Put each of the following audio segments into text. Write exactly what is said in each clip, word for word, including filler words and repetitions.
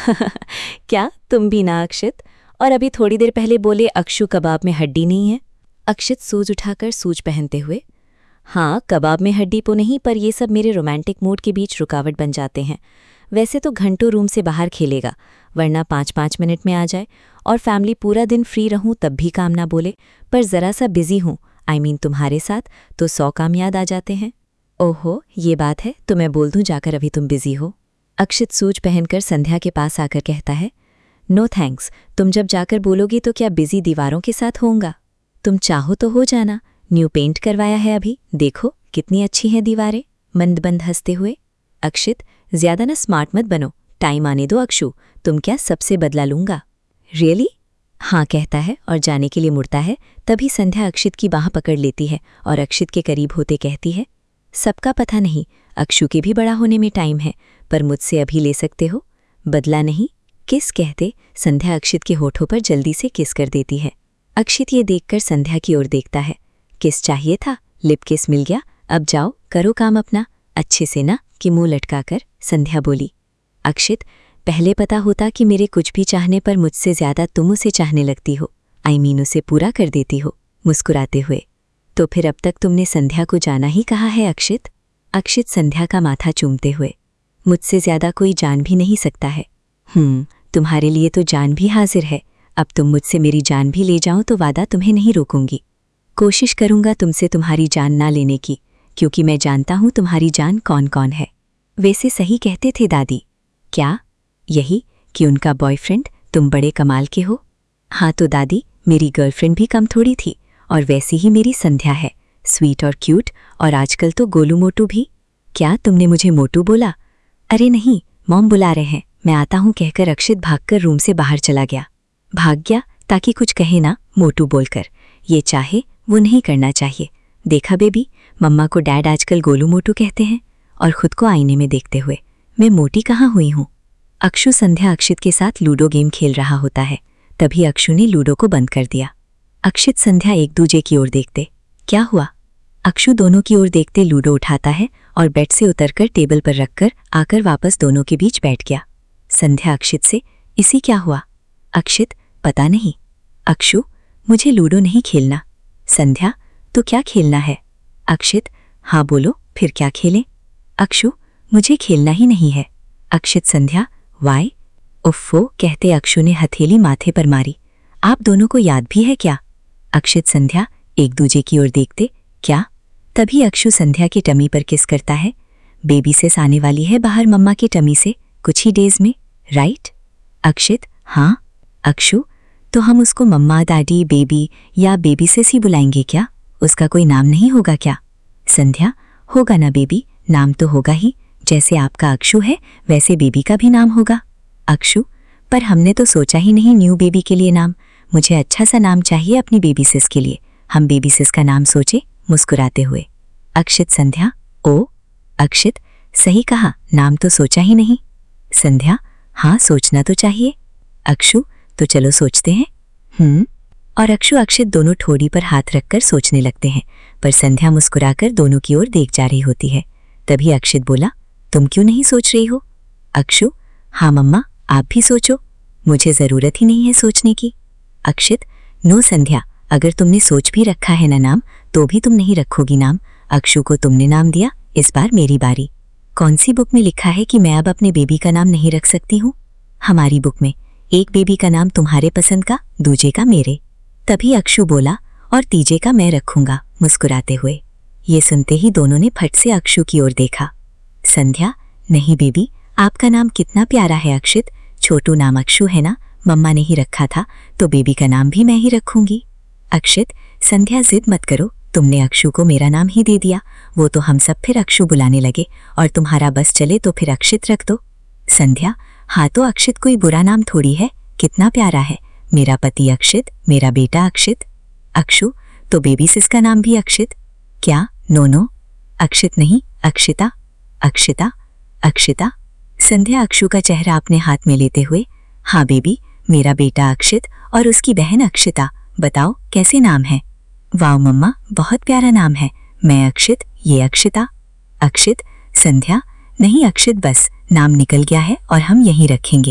क्या तुम भी ना अक्षित? और अभी थोड़ी देर पहले बोले अक्षु कबाब में हड्डी नहीं है। अक्षित सूज उठाकर सूज पहनते हुए, हाँ कबाब में हड्डी तो नहीं, पर ये सब मेरे रोमांटिक मूड के बीच रुकावट बन जाते हैं। वैसे तो घंटों रूम से बाहर खेलेगा, वरना पाँच पाँच मिनट में आ जाए, और फैमिली पूरा दिन फ्री रहूं तब भी काम ना बोले, पर ज़रा सा बिजी हूँ, आई मीन तुम्हारे साथ, तो सौ काम याद आ जाते हैं। ओहो ये बात है, तो मैं बोल दूं जाकर अभी तुम बिजी हो? अक्षित सूज पहनकर संध्या के पास आकर कहता है, नो थैंक्स, तुम जब जाकर बोलोगी तो क्या बिजी दीवारों के साथ होऊंगा? तुम चाहो तो हो जाना, न्यू पेंट करवाया है अभी, देखो कितनी अच्छी हैं दीवारें। मंदबंद हंसते हुए, अक्षित ज्यादा ना स्मार्ट मत बनो, टाइम आने दो अक्षु, तुम क्या सबसे बदला लूंगा। रियली? हाँ कहता है और जाने के लिए मुड़ता है, तभी संध्या अक्षित की बाह पकड़ लेती है और अक्षित के करीब होते कहती है, सबका पता नहीं, अक्षु के भी बड़ा होने में टाइम है, पर मुझसे अभी ले सकते हो। बदला नहीं, किस कहते संध्या अक्षित के होठों पर जल्दी से किस कर देती है। अक्षित ये देखकर संध्या की ओर देखता है, किस चाहिए था, लिप किस मिल गया, अब जाओ करो काम अपना अच्छे से ना, कि मुंह लटकाकर संध्या बोली। अक्षित, पहले पता होता कि मेरे कुछ भी चाहने पर मुझसे ज्यादा तुम उसे चाहने लगती हो, आई मीन उसे पूरा कर देती हो, मुस्कुराते हुए। तो फिर अब तक तुमने संध्या को जाना ही कहा है अक्षित? अक्षित संध्या का माथा चूमते हुए, मुझसे ज्यादा कोई जान भी नहीं सकता है। हम्म तुम्हारे लिए तो जान भी हाजिर है, अब तुम मुझसे मेरी जान भी ले जाओ तो वादा तुम्हें नहीं रोकूंगी। कोशिश करूंगा तुमसे तुम्हारी जान ना लेने की, क्योंकि मैं जानता हूं तुम्हारी जान कौन कौन है। वैसे सही कहते थे दादी। क्या? यही कि उनका बॉयफ्रेंड तुम बड़े कमाल के हो। हाँ तो दादी, मेरी गर्लफ्रेंड भी कम थोड़ी थी, और वैसी ही मेरी संध्या है, स्वीट और क्यूट, और आजकल तो गोलू मोटू भी। क्या तुमने मुझे मोटू बोला? अरे नहीं, मॉम बुला रहे हैं, मैं आता हूं कहकर अक्षित भागकर रूम से बाहर चला गया। भाग गया ताकि कुछ कहे ना मोटू बोलकर, ये चाहे वो नहीं करना चाहिए। देखा बेबी, मम्मा को डैड आजकल गोलू मोटू कहते हैं, और खुद को आईने में देखते हुए, मैं मोटी कहाँ हुई हूँ। अक्षु संध्या अक्षित के साथ लूडो गेम खेल रहा होता है, तभी अक्षु ने लूडो को बंद कर दिया। अक्षित संध्या एक दूजे की ओर देखते, क्या हुआ? अक्षु दोनों की ओर देखते लूडो उठाता है और बेड से उतरकर टेबल पर रखकर आकर वापस दोनों के बीच बैठ गया। संध्या अक्षित से, इसी क्या हुआ? अक्षित, पता नहीं। अक्षु, मुझे लूडो नहीं खेलना। संध्या, तो क्या खेलना है? अक्षित, हाँ बोलो फिर क्या खेलें? अक्षु, मुझे खेलना ही नहीं है। अक्षित संध्या, वाई? उफ़्फ़ो कहते अक्षु ने हथेली माथे पर मारी, आप दोनों को याद भी है क्या? अक्षित संध्या एक दूजे की ओर देखते, क्या? तभी अक्षु संध्या के टमी पर किस करता है। बेबी सेस आने वाली है बाहर मम्मा के टमी से कुछ ही डेज में, राइट? अक्षित, हाँ। अक्षु, तो हम उसको मम्मा, दादी, बेबी या बेबी सेस ही बुलाएंगे क्या? उसका कोई नाम नहीं होगा क्या? संध्या, होगा ना बेबी, नाम तो होगा ही, जैसे आपका अक्षु है वैसे बेबी का भी नाम होगा। अक्षु, पर हमने तो सोचा ही नहीं न्यू बेबी के लिए नाम, मुझे अच्छा सा नाम चाहिए अपनी बेबी सिस के लिए, हम बेबी सिस का नाम सोचे मुस्कुराते हुए। अक्षित संध्या, ओ। अक्षित, सही कहा, नाम तो सोचा ही नहीं। संध्या, हाँ सोचना तो चाहिए। अक्षु, तो चलो सोचते हैं। हम्म और अक्षु अक्षित दोनों ठोड़ी पर हाथ रखकर सोचने लगते हैं, पर संध्या मुस्कुराकर दोनों की ओर देख जा रही होती है। तभी अक्षित बोला, तुम क्यों नहीं सोच रही हो? अक्षु, हाँ मम्मा, आप भी सोचो, मुझे ज़रूरत ही नहीं है सोचने की। अक्षित, नो संध्या, अगर तुमने सोच भी रखा है ना नाम, तो भी तुम नहीं रखोगी नाम। अक्षु को तुमने नाम दिया, इस बार मेरी बारी। कौन सी बुक में लिखा है कि मैं अब अपने बेबी का नाम नहीं रख सकती हूँ? हमारी बुक में, एक बेबी का नाम तुम्हारे पसंद का, दूजे का मेरे। तभी अक्षु बोला, और तीजे का मैं रखूंगा, मुस्कुराते हुए। ये सुनते ही दोनों ने फट से अक्षु की ओर देखा। संध्या, नहीं बेबी, आपका नाम कितना प्यारा है अक्षित, छोटू नाम अक्षु है ना, मम्मा ने ही रखा था, तो बेबी का नाम भी मैं ही रखूंगी। अक्षित, संध्या जिद मत करो, तुमने अक्षु को मेरा नाम ही दे दिया, वो तो हम सब फिर अक्षु बुलाने लगे, और तुम्हारा बस चले तो फिर अक्षित रख दो। संध्या, हाँ तो अक्षित कोई बुरा नाम थोड़ी है, कितना प्यारा है, मेरा पति अक्षित, मेरा बेटा अक्षित। अक्षु, तो बेबी सिस का नाम भी अक्षित? क्या? नो नो, अक्षित नहीं, अक्षिता। अक्षिता, अक्षिता। संध्या अक्षु का चेहरा अपने हाथ में लेते हुए, हाँ बेबी, मेरा बेटा अक्षित और उसकी बहन अक्षिता, बताओ कैसे नाम है? वाह मम्मा, बहुत प्यारा नाम है, मैं अक्षित, ये अक्षिता। अक्षित, संध्या, नहीं अक्षित, बस नाम निकल गया है और हम यहीं रखेंगे।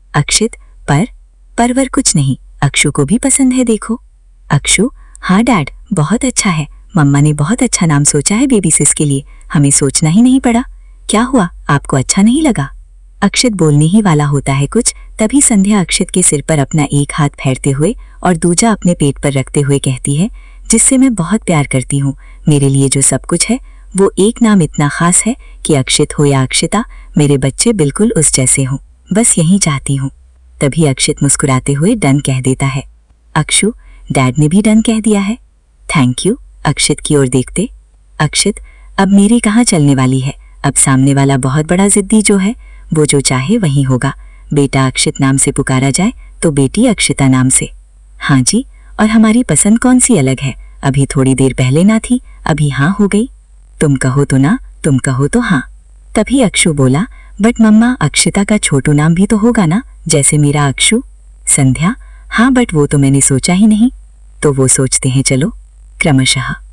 अक्षित, पर परवर कुछ नहीं, अक्षु को भी पसंद है देखो। अक्षु, हाँ डैड, बहुत अच्छा है, मम्मा ने बहुत अच्छा नाम सोचा है बेबी सिस के लिए, हमें सोचना ही नहीं पड़ा। क्या हुआ, आपको अच्छा नहीं लगा? अक्षित बोलने ही वाला होता है कुछ, तभी संध्या अक्षित के सिर पर अपना एक हाथ फेरते हुए और दूजा अपने पेट पर रखते हुए कहती है, जिससे मैं बहुत प्यार करती हूँ, मेरे लिए जो सब कुछ है वो एक नाम इतना खास है कि अक्षित हो या अक्षिता, मेरे बच्चे बिल्कुल उस जैसे हों, बस यही चाहती हूँ। तभी अक्षित मुस्कुराते हुए डन कह देता है। अक्षु, डैड ने भी डन कह दिया है। थैंक यू, अक्षित की ओर देखते। अक्षित, अब मेरी कहाँ चलने वाली है, अब सामने वाला बहुत बड़ा जिद्दी जो है वो जो चाहे वही होगा। बेटा अक्षित नाम से पुकारा जाए तो बेटी अक्षिता नाम से। हाँ जी, और हमारी पसंद कौन सी अलग है, अभी थोड़ी देर पहले ना थी, अभी हाँ हो गई। तुम कहो तो ना, तुम कहो तो हाँ। तभी अक्षु बोला, बट मम्मा अक्षिता का छोटू नाम भी तो होगा ना, जैसे मेरा अक्षु। संध्या, हाँ बट वो तो मैंने सोचा ही नहीं। तो वो सोचते हैं चलो क्रमशः।